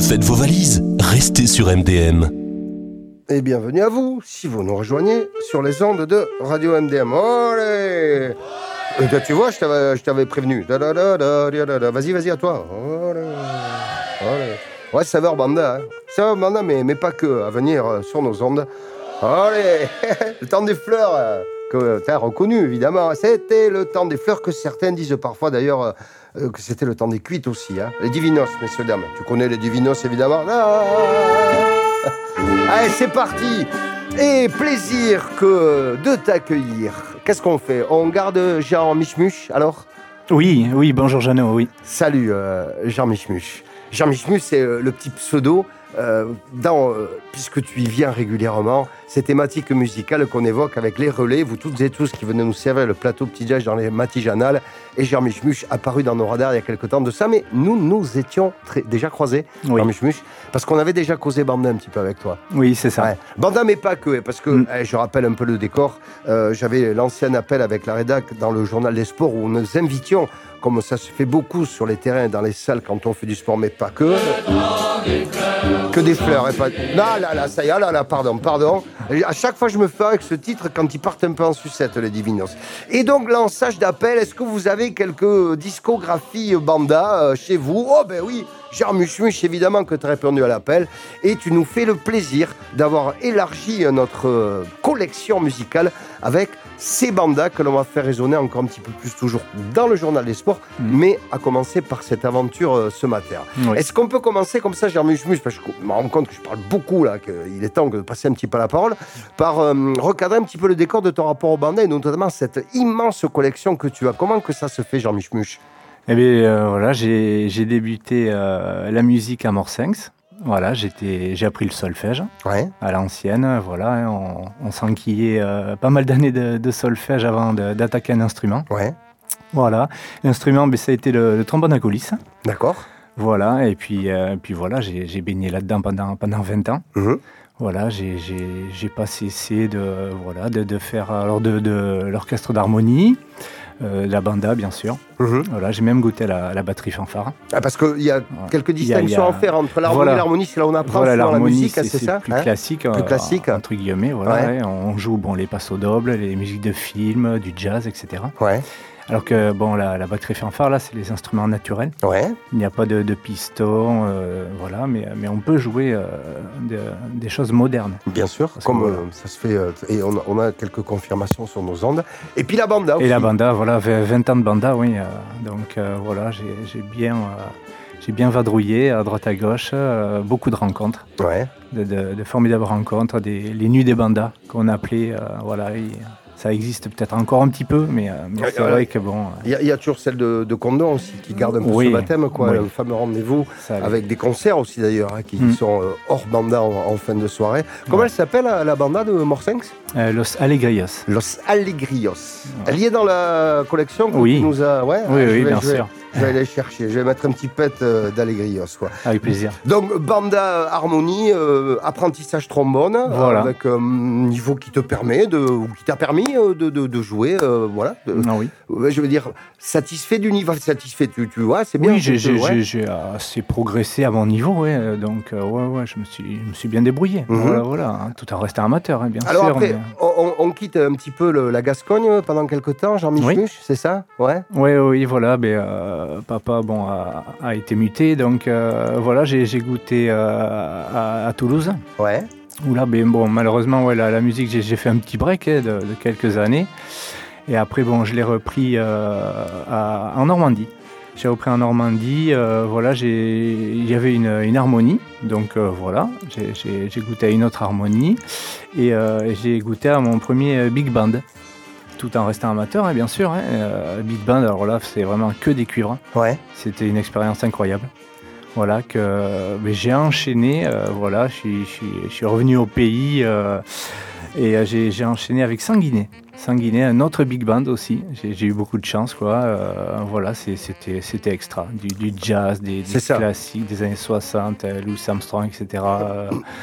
Faites vos valises, restez sur MDM. Et bienvenue à vous, si vous nous rejoignez sur les ondes de Radio MDM. Allez, tu vois, je t'avais prévenu. Vas-y, à toi. Allez. Ouais, saveur Banda. Hein. Saveur Banda, mais pas que. À venir sur nos ondes. Allez, le temps des fleurs, que tu as reconnu, évidemment. C'était le temps des fleurs que certains disent parfois, d'ailleurs, que c'était le temps des cuites aussi. Hein. Les divinos, messieurs, dames. Tu connais les divinos, évidemment. Allez, c'est parti. Et plaisir de t'accueillir. Qu'est-ce qu'on fait? On garde Jean Michmuche, alors? Oui, bonjour Jeannot, oui. Salut Jean Michmuche. Jean Michmuche, c'est le petit pseudo puisque tu y viens régulièrement, ces thématiques musicales qu'on évoque avec les relais, vous toutes et tous qui venez nous servir le plateau petit-déj dans les matijanales, et Jean Michmuche apparu dans nos radars il y a quelque temps de ça, mais nous étions déjà croisés, oui. Jean Michmuche, parce qu'on avait déjà causé Banda un petit peu avec toi. Oui, c'est ça. Ouais. Banda, mais pas que, parce que, je rappelle un peu le décor, j'avais l'ancien appel avec la rédac dans le journal des sports où nous invitions, comme ça se fait beaucoup sur les terrains, dans les salles quand on fait du sport, mais pas que. Que des fleurs. Et pas... Là, ça y est, là, pardon. Et à chaque fois, je me fais avec ce titre quand ils partent un peu en sucette, les Divinos. Et donc, lançage d'appel, est-ce que vous avez quelques discographies Banda chez vous? Oh, ben oui, Jean Michmuche, évidemment que tu as répondu à l'appel. Et tu nous fais le plaisir d'avoir élargi notre collection musicale avec ces bandas que l'on va faire résonner encore un petit peu plus toujours dans le journal des sports, mais à commencer par cette aventure ce matin. Oui. Est-ce qu'on peut commencer comme ça, Jean Michmuche, parce que je me rends compte que je parle beaucoup là, qu'il est temps de passer un petit peu la parole, par recadrer un petit peu le décor de ton rapport au banda et notamment cette immense collection que tu as. Comment que ça se fait, Jean Michmuche? Eh bien, voilà, j'ai débuté la musique à Morsinx. Voilà, j'ai appris le solfège à l'ancienne. Voilà, on s'enquillait pas mal d'années de solfège avant d'attaquer un instrument. Ouais. Voilà, l'instrument, ça a été le trombone à coulisses. D'accord. Voilà, et puis voilà, j'ai baigné là-dedans pendant 20 ans. Mmh. Voilà, j'ai pas cessé de faire alors de l'orchestre d'harmonie. La banda, bien sûr. Mmh. Voilà, j'ai même goûté la batterie fanfare. Ah, parce qu'il y a quelques distinctions à faire entre l'harmonie et l'harmonie, c'est là où on apprend sur la musique, c'est ça? Plus classique, entre guillemets. Voilà, on joue les passos dobles, les musiques de films, du jazz, etc. Ouais. Alors que la batterie fanfare, là, c'est les instruments naturels. Ouais. Il n'y a pas de piston, voilà, mais on peut jouer des choses modernes. Bien sûr, comme ça se fait, et on a quelques confirmations sur nos ondes. Et puis la banda aussi. Et la banda, voilà, 20 ans de banda, oui. Donc voilà, j'ai bien vadrouillé à droite à gauche, beaucoup de rencontres. Ouais. De formidables rencontres, les nuits des bandas qu'on appelait, voilà. Ça existe peut-être encore un petit peu, mais c'est vrai que bon... Il y a toujours celle de Condon aussi, qui garde un peu ce baptême, quoi, le fameux rendez-vous, avec des concerts aussi d'ailleurs, qui sont hors banda en fin de soirée. Comment elle s'appelle, la banda de Morsinx? Los Alegrios. Los Alegrios. Elle y est dans la collection que tu nous as... Oui, bien sûr. Je vais aller chercher, je vais mettre un petit pet d'Alegrios, quoi. Avec plaisir. Donc, banda harmonie, apprentissage trombone, voilà. Avec un niveau qui te permet ou qui t'a permis de jouer, voilà. Oui. Je veux dire, satisfait du niveau, tu vois, c'est bien. Oui, j'ai assez progressé à mon niveau, donc je me suis bien débrouillé. Voilà, tout en restant amateur, bien sûr. Alors après, on quitte un petit peu la Gascogne pendant quelques temps, Jean Michmuche, c'est ça? Oui, voilà, papa a été muté, donc voilà, j'ai goûté à Toulouse. Ouais. Où là, malheureusement, la musique, j'ai fait un petit break de quelques années. Et après, je l'ai repris en Normandie. J'ai repris en Normandie, voilà, il y avait une harmonie, donc voilà, j'ai goûté à une autre harmonie. Et j'ai goûté à mon premier big band. Tout en restant amateur, bien sûr. Big band, alors là, c'est vraiment que des cuivres. Ouais. C'était une expérience incroyable. Voilà, que j'ai enchaîné, voilà, je suis revenu au pays et j'ai enchaîné avec Sanguinet, un autre big band aussi. J'ai eu beaucoup de chance, quoi. Voilà, c'était extra. Du jazz, des classiques des années 60, Louis Armstrong, etc.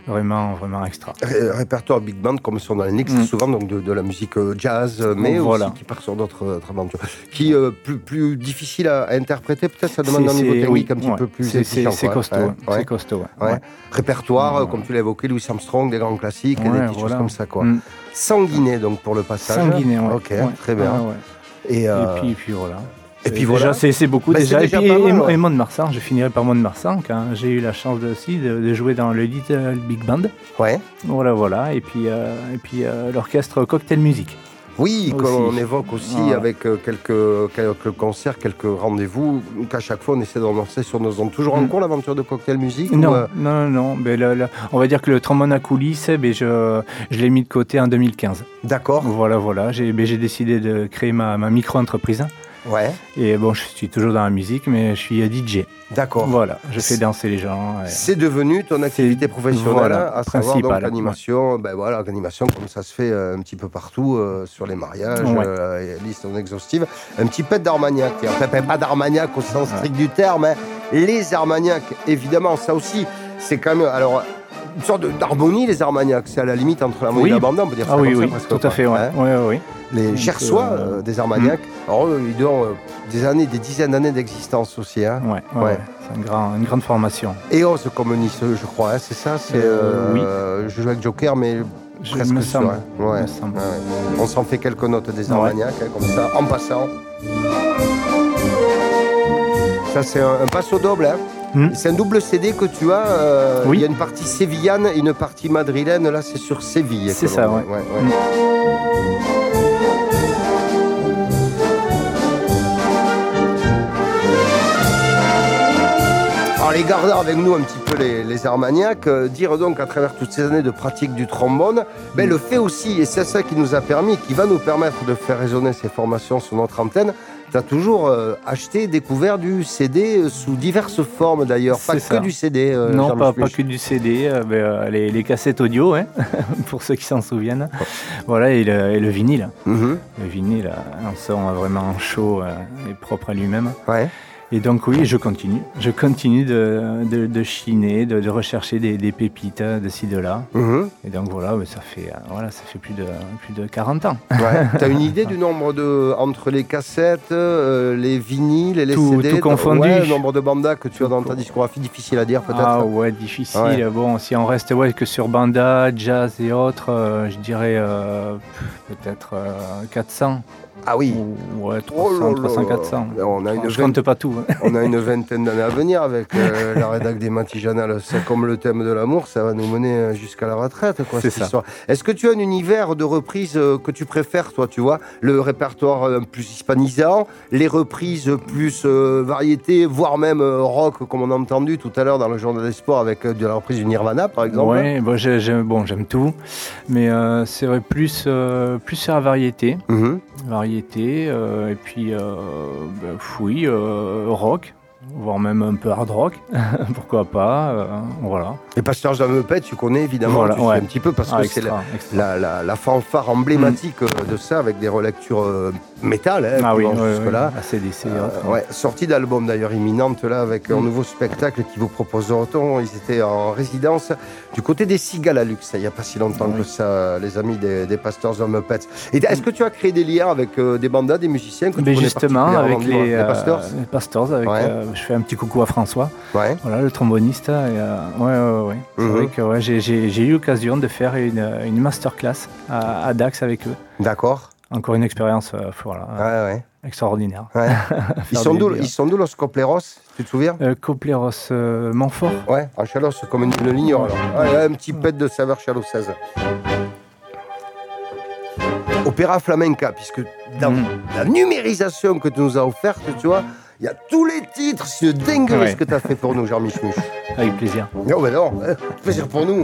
Vraiment, vraiment extra. Répertoire big band, comme son nom l'indique, c'est souvent donc de la musique jazz, mais aussi qui part sur d'autres aventures. Qui plus difficile à interpréter, peut-être ça demande un niveau technique un petit peu plus exigeant. C'est costaud. C'est costaud. Répertoire, comme tu l'as évoqué, Louis Armstrong, des grands classiques, et des petites choses comme ça. Sanguiné, donc pour le passage. Sanguiné, Ok, très bien. Et puis voilà. Et puis voilà. C'est beaucoup déjà. Et Mont-de-Marsan, je finirai par Mont-de-Marsan quand j'ai eu la chance aussi de jouer dans le Little Big Band. Ouais. Voilà. Et puis l'orchestre Cocktail Music. Oui, qu'on évoque aussi avec quelques concerts, quelques rendez-vous, qu'à chaque fois on essaie d'annoncer sur nos ondes. Toujours en cours l'aventure de Cocktail Music? Non. Mais on va dire que le trombone à coulisses, je l'ai mis de côté en 2015. D'accord. Voilà. J'ai décidé de créer ma micro-entreprise. Ouais. Et bon, je suis toujours dans la musique, mais je suis DJ. D'accord. Voilà, je fais danser les gens. C'est devenu ton activité professionnelle, à savoir donc l'animation. Ouais. L'animation comme ça se fait un petit peu partout sur les mariages, liste non exhaustive. Un petit peu d'Armagnac. Enfin, pas d'Armagnac au sens strict du terme, hein. Les Armagnacs, évidemment, ça aussi, c'est quand même. Alors, une sorte d'harmonie, les Armagnacs. C'est à la limite entre l'harmonie et la bande, on peut dire ça comme ça, presque. Tout à fait, oui. Les Gersois des Armagnacs, alors eux, ils ont des dizaines d'années d'existence aussi. Hein. Ouais. C'est une grande formation. EOS comme Nice, je crois, hein, c'est ça oui. Je joue avec Joker, mais presque me sûr. semble. Hein. Ouais. On s'en fait quelques notes des Armagnacs, comme ça, en passant. Ça, c'est un passo double. Hein. C'est un double CD que tu as. Il y a une partie sévillane et une partie madrilène. Là, c'est sur Séville. C'est ça, ouais. Alors, les gardeurs avec nous un petit peu les Armagnacs, dire donc à travers toutes ces années de pratique du trombone, le fait aussi, et c'est ça qui nous a permis, qui va nous permettre de faire résonner ces formations sur notre antenne. Tu as toujours acheté, découvert du CD sous diverses formes d'ailleurs, pas que du CD. Non, pas que du CD, les cassettes audio, hein, pour ceux qui s'en souviennent. Voilà, et le vinyle. Le vinyle, un son vraiment chaud et propre à lui-même. Ouais. Et donc oui, je continue de chiner, de rechercher des pépites de ci, de là. Et donc voilà, ça fait plus de 40 ans. Ouais. Tu as une idée du nombre entre les cassettes, les vinyles et les CD? Tout confondu. Le nombre de bandas que tu as dans ta discographie, difficile à dire peut-être. Ah ouais, difficile. Ouais. Bon, si on reste que sur banda, jazz et autres, je dirais peut-être 400. Ah oui. Ouais, 300, 400. Je compte pas tout. Hein. On a une vingtaine d'années à venir avec la rédac des Matijanales. C'est comme le thème de l'amour, ça va nous mener jusqu'à la retraite. C'est ça. Histoire. Est-ce que tu as un univers de reprises que tu préfères, toi, tu vois? Le répertoire plus hispanisant, les reprises plus variété, voire même rock, comme on a entendu tout à l'heure dans le journal des sports avec de la reprise du Nirvana, par exemple? Oui, j'aime tout. Mais c'est vrai, plus sur la variété. Et puis rock, voire même un peu hard rock, pourquoi pas, voilà. Et Pasteurs de Muppet, tu connais évidemment, tu sais un petit peu parce que c'est la fanfare emblématique de ça, avec des relectures métal, jusque-là. ACDC. Sortie d'album d'ailleurs imminente là, avec un nouveau spectacle qui vous proposeront. Ils étaient en résidence du côté des Cigales à Luxe, il n'y a pas si longtemps que ça, les amis des Pasteurs de Muppet. Et est-ce que tu as créé des liens avec des bandas, des musiciens que tu connais justement, avec les Pasteurs? Les Pasteurs, je fais un petit coucou à François, voilà, le tromboniste. C'est vrai que j'ai eu l'occasion de faire une masterclass à Dax avec eux. D'accord. Encore une expérience extraordinaire. Ouais. Ils sont d'où los Copleros, tu te souviens? Copleros Montfort. Ouais, en Chalos, comme une ligne. Un petit pet de saveur chalosaise. Opéra flamenca, puisque dans la numérisation que tu nous as offerte, tu vois, il y a tous les titres, c'est dingue ce que tu as fait pour nous, Jean-Michel. Avec plaisir. Non, mais non, plaisir pour nous.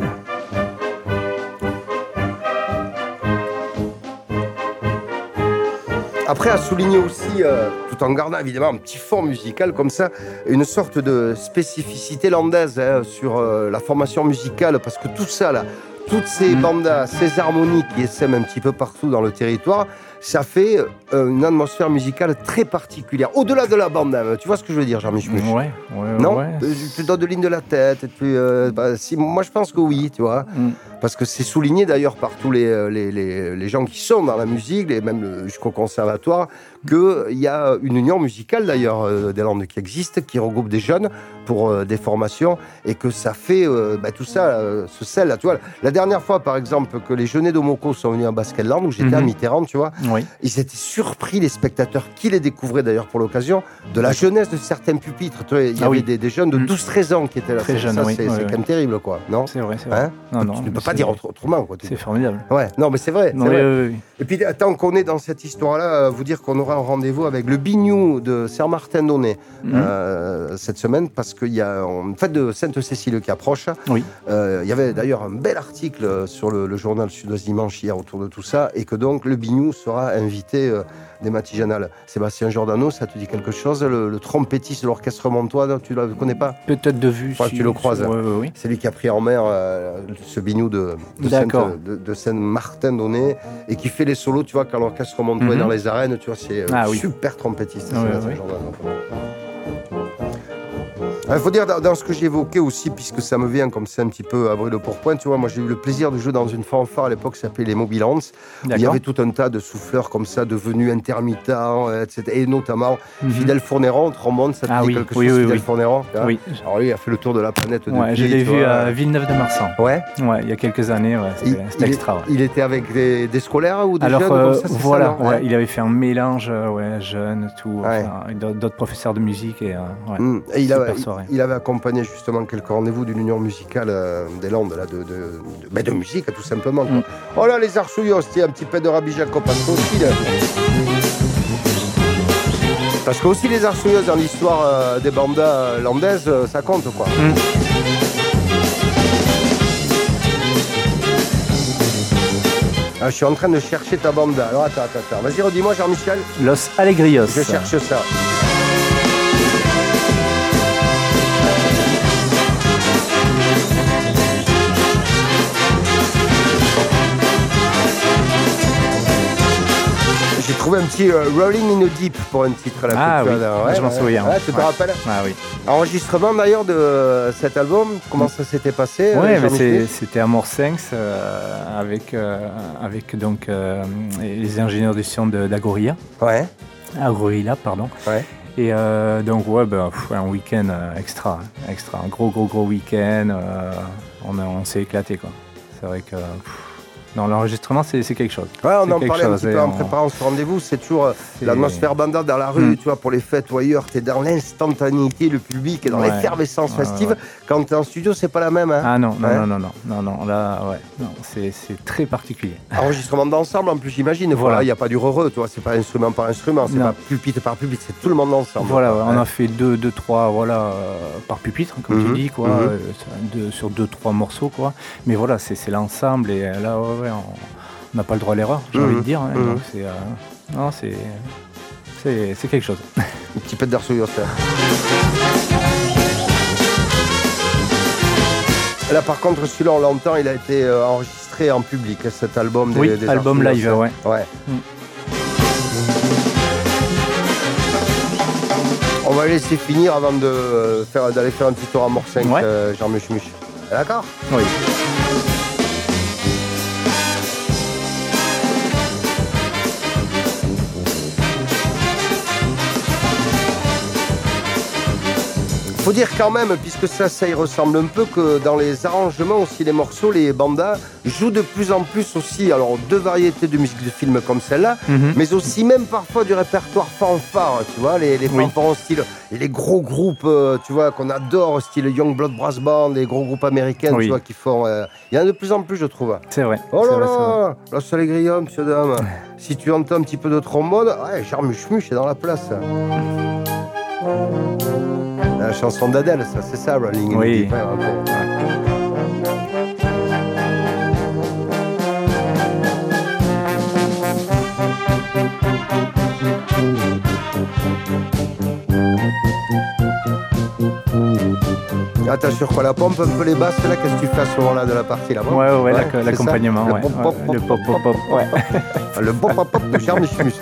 Après, à souligner aussi, tout en gardant évidemment un petit fond musical comme ça, une sorte de spécificité landaise sur la formation musicale, parce que tout ça là, toutes ces bandas, ces harmonies qui essaiment un petit peu partout dans le territoire, ça fait une atmosphère musicale très particulière. Au-delà de la bande, tu vois ce que je veux dire, Jean-Michel? Ouais. Non, ouais. Tu donnes de ligne de la tête. Moi, je pense que oui, tu vois. Parce que c'est souligné d'ailleurs par tous les gens qui sont dans la musique, et même jusqu'au conservatoire, qu'il y a une union musicale d'ailleurs des Landes qui existe, qui regroupe des jeunes pour des formations, et que ça fait tout ça, ce sel là. Tu vois, la dernière fois, par exemple, que les Jeunets d'Omoko sont venus à Basketland, où j'étais à Mitterrand, tu vois, ils étaient surpris, les spectateurs qui les découvraient d'ailleurs pour l'occasion, de la jeunesse de certains pupitres. Tu vois, il y avait des jeunes de 12-13 ans qui étaient là. Très jeunes, c'est quand même terrible, quoi. Non, c'est vrai. Hein, non, tu ne peux pas dire autrement, quoi. C'est formidable. Ouais, non, mais c'est vrai. Oui. Et puis, tant qu'on est dans cette histoire-là, vous dire qu'on aura un rendez-vous avec le Bignou de Saint-Martin-d'Aunay cette semaine, parce qu'il y a une fête de Sainte-Cécile qui approche. Oui. Il y avait d'ailleurs un bel article sur le journal Sud-Ouest Dimanche hier autour de tout ça, et que donc le Bignou sera invité des Matiganales. Sébastien Giordano, ça te dit quelque chose? Le trompettiste de l'orchestre montois, tu ne le connais pas? Peut-être de vue. Si tu le croises. Oui. C'est lui qui a pris en mer ce Bignou de Saint-Martin-d'Aunay, et qui fait les solos, tu vois, quand l'orchestre montois est dans les arènes, tu vois, c'est super trompettiste. Il faut dire, dans ce que j'ai évoqué aussi, puisque ça me vient comme c'est un petit peu à brûle de pourpoint, tu vois, moi j'ai eu le plaisir de jouer dans une fanfare à l'époque qui s'appelait les Mobilans. Il y avait tout un tas de souffleurs comme ça, devenus intermittents, etc. Et notamment Fidel Fourneron, trombone, ça te dit quelque chose, Fidel Fourneron? Oui. Alors lui, il a fait le tour de la planète depuis. Je l'ai vu à Villeneuve-de-Marsan. Ouais, il y a quelques années, c'était extra. Il était avec des scolaires ou des jeunes comme ça, voilà, ça, il avait fait un mélange, jeunes, tout, d'autres professeurs de musique. Et il avait accompagné justement quelques rendez-vous d'une union musicale des Landes, là, de musique, tout simplement. Oh là, les Arsouillos, un petit peu de Rabbi Jacob, parce que aussi les Arsouillos dans l'histoire des bandas landaises, ça compte, quoi. Je suis en train de chercher ta banda. Alors attends. Vas-y, redis-moi, Jean-Michel. Los Alegrios. Je cherche ça. J'ai trouvé un petit Rolling in the Deep pour un titre là. Je m'en souviens. Tu te rappelles? Oui. Enregistrement d'ailleurs de cet album, comment ça s'était passé? C'était à Morsinx avec donc les ingénieurs du son d'Agorilla. Agorilla, pardon. Et donc un week-end extra, un gros week-end. On s'est éclaté, quoi. C'est vrai que. Non, l'enregistrement, c'est quelque chose. Ouais, on en parlait un petit peu en préparant ce rendez-vous. C'est toujours l'atmosphère banda dans la rue, tu vois, pour les fêtes ou ailleurs. T'es dans l'instantanéité, le public est dans l'effervescence festive. Quand t'es en studio, c'est pas la même. Hein. Ah non. Là, c'est très particulier. Enregistrement d'ensemble, en plus, j'imagine. Voilà, il n'y a pas du re-re, tu vois. C'est pas instrument par instrument, c'est pas pupitre par pupitre, c'est tout le monde ensemble. On a fait 2-3, par pupitre, comme tu dis, quoi, sur 2-3 morceaux, quoi. Mais voilà, c'est l'ensemble, et là, on n'a pas le droit à l'erreur, j'ai envie de dire. Donc c'est quelque chose. Un petit peu d'Arsouillos. Là, par contre, celui-là, on l'entend, il a été enregistré en public, cet album des album live, ouais. On va laisser finir avant d'aller faire un petit tour à Morsinx, Jean-Michel. D'accord? Oui. Faut dire quand même, puisque ça y ressemble un peu, que dans les arrangements aussi, les morceaux, les bandas jouent de plus en plus aussi, alors deux variétés de musique de film comme celle-là, mais aussi même parfois du répertoire fanfare, tu vois, les fanfares en style, et les gros groupes, tu vois, qu'on adore, style Youngblood Brass Band, les gros groupes américains, tu vois, qui font... Il y en a de plus en plus, je trouve. C'est vrai. Oh là là, Los Alegrios, monsieur, dame. Si tu entends un petit peu de trombone, Charmuche est dans la place. La chanson d'Adèle, ça, c'est ça, Rolling in the Deep. Attends, sur quoi la pompe, un peu les basses, là, qu'est-ce que tu fais à ce moment-là de la partie là-bas? Ouais, l'accompagnement, le pop-pop, ouais. Le pop-pop de Jean-Mi Schmuss.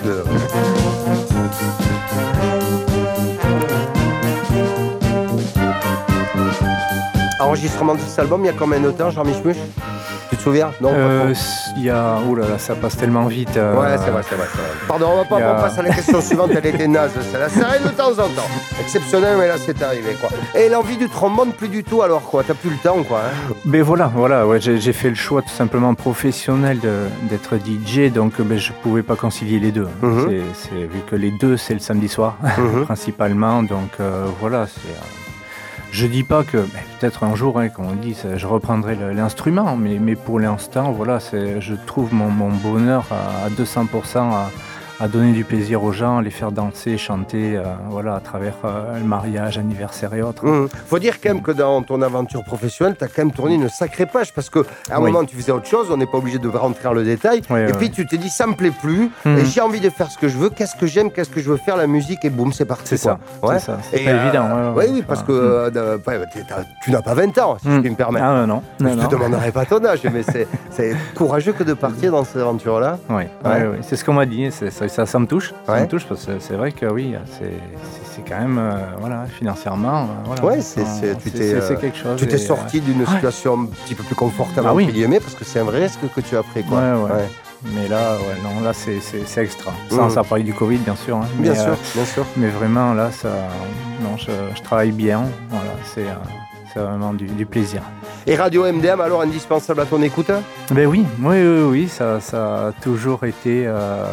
Enregistrement de cet album, il y a combien de temps, Jean-Mi Schmuss? Tu te souviens? Non, il y a... Ouh là là, ça passe tellement vite. Ouais, c'est vrai. Pardon, on passe à la question suivante, elle était naze, celle-là. Ça arrive de temps en temps. Exceptionnel, mais là, c'est arrivé, quoi. Et l'envie du trombone, plus du tout, alors, quoi. T'as plus le temps, quoi. Hein. Ben voilà, ouais, j'ai fait le choix tout simplement professionnel d'être DJ, donc je pouvais pas concilier les deux. C'est vu que les deux, c'est le samedi soir, principalement, donc voilà, c'est... Je dis pas que, peut-être un jour, comme on dit, je reprendrai l'instrument, mais pour l'instant, voilà, je trouve mon bonheur à 200% à donner du plaisir aux gens, à les faire danser, chanter, voilà, à travers le mariage, anniversaire et autres. Faut dire quand même que dans ton aventure professionnelle, tu as quand même tourné une sacrée page, parce qu'à un moment, tu faisais autre chose, on n'est pas obligé de rentrer dans le détail, puis tu t'es dit, ça me plaît plus, et j'ai envie de faire ce que je veux, qu'est-ce que j'aime, qu'est-ce que je veux faire, la musique, et boum, c'est parti. C'est ça, c'est pas évident. Oui, parce que tu n'as pas 20 ans, si je puis me permettre. Ah non. Je te demanderai pas ton âge, mais c'est courageux que de partir dans cette aventure-là. Oui, c'est ce qu'on m'a dit, ça me touche. Ça me touche parce que c'est vrai que oui, c'est quand même, voilà, financièrement. Voilà, ouais, c'est quelque chose. Tu t'es sorti d'une situation un petit peu plus confortable, entre guillemets, parce que c'est un vrai risque que tu as pris, quoi. Ouais. Mais là, là, c'est extra. Ça parle du Covid, bien sûr. Hein, bien sûr. Mais vraiment, là, je travaille bien. Voilà, c'est vraiment du plaisir. Et Radio MDM, alors, indispensable à ton écoute? Ben oui, ça a toujours été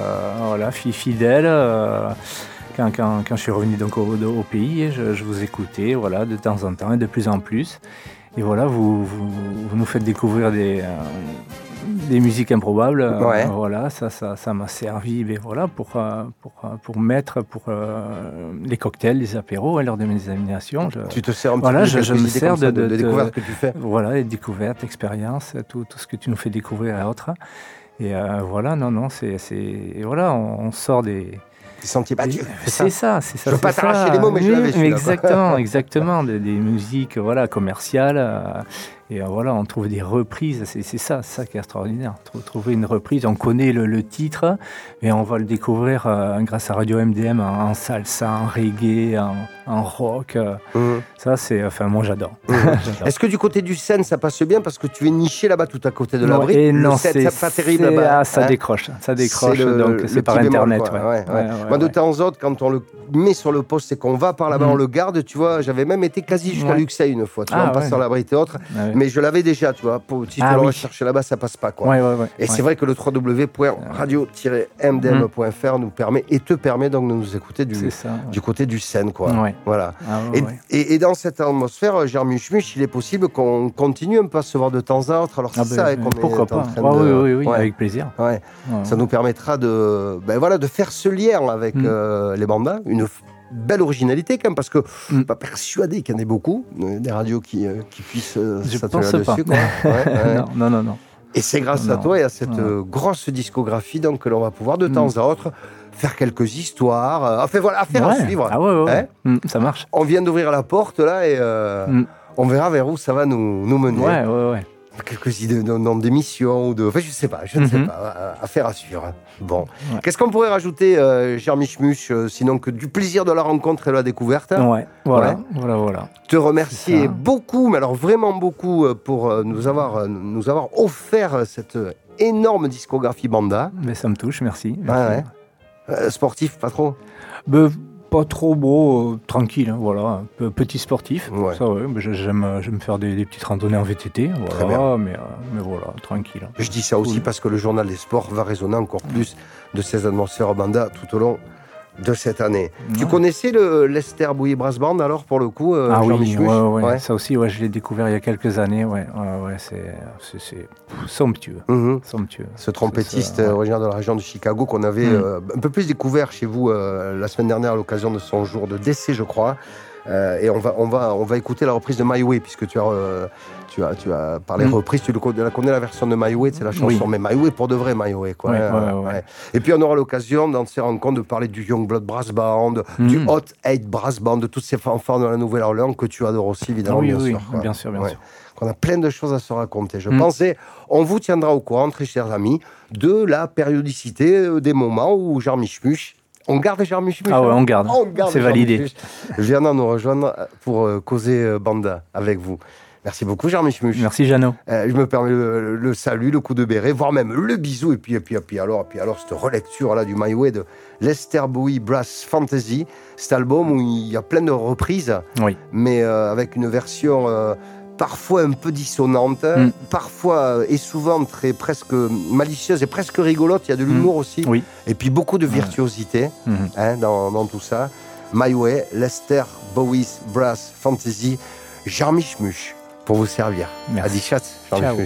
fidèle. Quand je suis revenu donc au pays, je vous écoutais, voilà, de temps en temps et de plus en plus. Et voilà, vous nous faites découvrir des musiques improbables. Voilà, ça m'a servi, voilà, pour mettre les cocktails, les apéros lors de mes examinations. Tu te sers un petit peu je me sers de découvertes que tu fais. Voilà, les découvertes, expériences, tout ce que tu nous fais découvrir et autres. Et voilà, voilà, on sort des sentiers battus. C'est ça. Je veux pas t'arracher les mots, mais je l'avais su. Exactement, des musiques, voilà, commerciales. Et voilà, on trouve des reprises, c'est ça qui est extraordinaire. Trouver une reprise, on connaît le titre, et on va le découvrir grâce à Radio MDM en salsa, en reggae, en rock. Ça, moi j'adore. Est-ce que du côté du Seine, ça passe bien parce que tu es niché là-bas tout à côté de l'abri? Et non, c'est pas terrible là-bas. Ça décroche, donc c'est par Internet. Moi, de temps en temps, quand on le met sur le poste et qu'on va par là-bas, on le garde, tu vois. J'avais même été quasi jusqu'à Luxeuil une fois, tu vois, en passant l'abri et autres. Mais je l'avais déjà, tu vois. Si tu le recherches là-bas, ça passe pas, quoi. Et c'est vrai que le www.radio-mdm.fr nous permet et te permet donc de nous écouter du côté du Seine, quoi. Voilà. Et dans cette atmosphère, Jean-Mi Schmuss, il est possible qu'on continue un peu à se voir de temps à autre. Alors c'est ça qu'on est en train de... Oui, avec plaisir. Ça nous permettra de faire ce lien avec les bandas, une belle originalité quand même, parce que je ne suis pas persuadé qu'il y en ait beaucoup, des radios qui puissent s'atteler là-dessus. Non. Et c'est grâce à toi et à cette grosse discographie donc, que l'on va pouvoir de temps à autre faire quelques histoires, affaire à suivre. Ça marche. On vient d'ouvrir la porte là et on verra vers où ça va nous mener. Quelques idées de noms d'émissions ou de... Enfin, je ne sais pas. Affaire à suivre. Bon. Qu'est-ce qu'on pourrait rajouter, Jean-Mi Schmuss, sinon que du plaisir de la rencontre et de la découverte? Voilà. Te remercier beaucoup, mais alors vraiment beaucoup, pour nous avoir offert cette énorme discographie Banda. Mais ça me touche, merci. Sportif, pas trop? Pas trop beau, tranquille, voilà, petit sportif. Ça, j'aime faire des petites randonnées en VTT, voilà, mais voilà, tranquille. Je dis ça aussi parce que le journal des sports va résonner encore plus de ces annonceurs Banda tout au long de cette année. Tu connaissais le Lester Bouilly Brass Band alors pour le coup? Oui, ça aussi, je l'ai découvert il y a quelques années. C'est somptueux. Somptueux. Ce trompettiste originaire de la région de Chicago qu'on avait un peu plus découvert chez vous la semaine dernière à l'occasion de son jour de décès, je crois. Et on va écouter la reprise de My Way, puisque tu as parlé reprise, tu la connais la version de My Way, c'est la chanson, mais My Way pour de vrai, My Way, quoi. Ouais. Et puis on aura l'occasion dans ces rencontres de parler du Youngblood Brass Band, du Hot 8 Brass Band, de toutes ces fanfares de la Nouvelle-Orléans que tu adores aussi, évidemment, bien sûr. On a plein de choses à se raconter, je pense, et on vous tiendra au courant, très chers amis, de la périodicité des moments où Jean Michmuch. On garde Jean Michmuch. Ah ouais, on garde. C'est validé. Viens nous rejoindre pour causer banda avec vous. Merci beaucoup, Jean Michmuch. Merci, Jeannot. Je me permets le salut, le coup de béret, voire même le bisou. Et puis alors, cette relecture là du My Way de Lester Bowie Brass Fantasy, cet album où il y a plein de reprises, mais avec une version parfois un peu dissonante, parfois et souvent presque malicieuse et presque rigolote. Il y a de l'humour aussi, et puis beaucoup de virtuosité dans tout ça. My Way, Lester Bowie's Brass Fantasy, Jean Michmuch pour vous servir. Merci. Adichat, Jean Michmuch.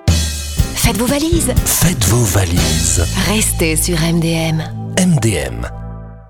Faites vos valises. Restez sur MDM. MDM.